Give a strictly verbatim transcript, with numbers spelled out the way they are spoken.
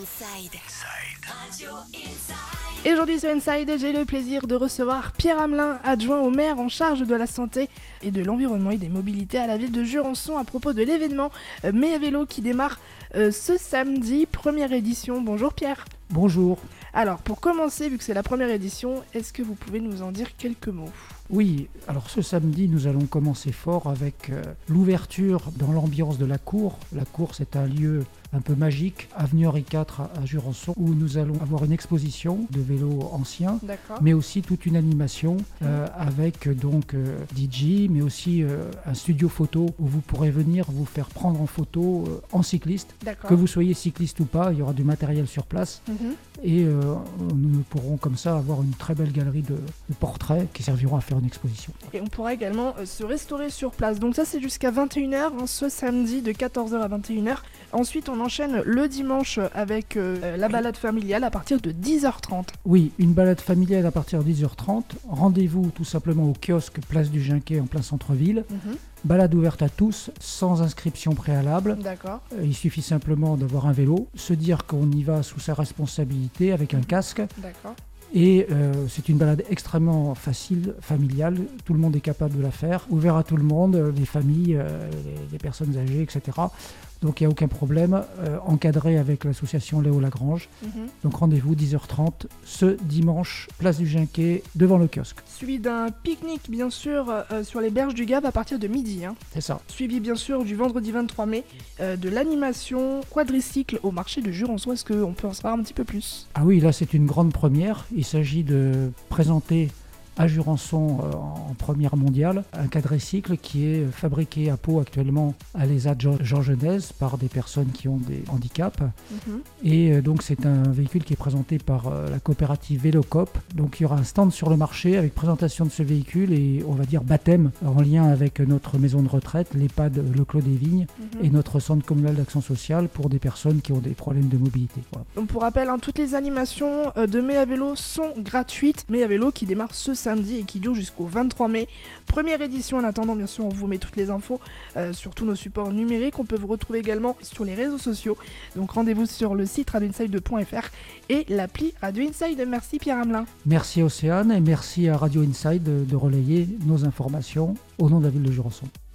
Inside. Radio Inside. Et aujourd'hui sur Inside, j'ai le plaisir de recevoir Pierre Hamelin, adjoint au maire en charge de la santé et de l'environnement et des mobilités à la ville de Jurançon à propos de l'événement euh, Mai à vélo qui démarre euh, ce samedi, première édition. Bonjour Pierre. Bonjour. Alors pour commencer, vu que c'est la première édition, est-ce que vous pouvez nous en dire quelques mots ? Oui, alors ce samedi, nous allons commencer fort avec euh, l'ouverture dans l'ambiance de la cour. La cour, c'est un lieu un peu magique, avenue Henri quatre à, à Jurançon, où nous allons avoir une exposition de vélos anciens, D'accord. mais aussi toute une animation euh, avec donc euh, D J, mais aussi euh, un studio photo où vous pourrez venir vous faire prendre en photo euh, en cycliste. D'accord. Que vous soyez cycliste ou pas, il y aura du matériel sur place. Mhm. Et euh, nous pourrons comme ça avoir une très belle galerie de, de portraits qui serviront à faire une exposition. Et on pourra également euh, se restaurer sur place. Donc ça c'est jusqu'à vingt et une heures, hein, ce samedi de quatorze heures à vingt et une heures. Ensuite on enchaîne le dimanche avec euh, la balade familiale à partir de dix heures trente. Oui, une balade familiale à partir de dix heures trente. Rendez-vous tout simplement au kiosque Place du Ginquet en plein centre-ville. Mhm. Balade ouverte à tous, sans inscription préalable. D'accord. Euh, Il suffit simplement d'avoir un vélo, se dire qu'on y va sous sa responsabilité avec un casque. D'accord. Et euh, c'est une balade extrêmement facile, familiale. Tout le monde est capable de la faire. Ouvert à tout le monde, les familles, euh, les, les personnes âgées, et cetera. Donc il n'y a aucun problème. Euh, encadré avec l'association Léo Lagrange. Mhm. Donc rendez-vous dix heures trente ce dimanche, place du Ginquet, devant le kiosque. Suivi d'un pique-nique bien sûr euh, sur les berges du Gave à partir de midi. Hein. C'est ça. Suivi bien sûr du vendredi vingt-trois mai euh, de l'animation quadricycle au marché de Jurançon. Est-ce qu'on peut en savoir un petit peu plus ? Ah oui, là c'est une grande première. Il s'agit de présenter à Jurançon euh, en première mondiale un quadricycle qui est fabriqué à Pau actuellement à l'E S A de Jean Genèse par des personnes qui ont des handicaps. Mhm. Et euh, donc c'est un véhicule qui est présenté par euh, la coopérative Vélocop. Donc il y aura un stand sur le marché avec présentation de ce véhicule et on va dire baptême en lien avec notre maison de retraite, l'EHPAD Le Clos des Vignes Mhm. et notre centre communal d'action sociale pour des personnes qui ont des problèmes de mobilité. Voilà. Donc pour rappel, hein, toutes les animations euh, de Mai à vélo sont gratuites. Mai à vélo qui démarre ce samedi et qui dure jusqu'au vingt-trois mai. Première édition. En attendant, bien sûr, on vous met toutes les infos euh, sur tous nos supports numériques. On peut vous retrouver également sur les réseaux sociaux. Donc rendez-vous sur le site radio inside point f r et l'appli Radio Inside. Merci Pierre Hamelin. Merci Océane et merci à Radio Inside de, de relayer nos informations au nom de la ville de Jurançon.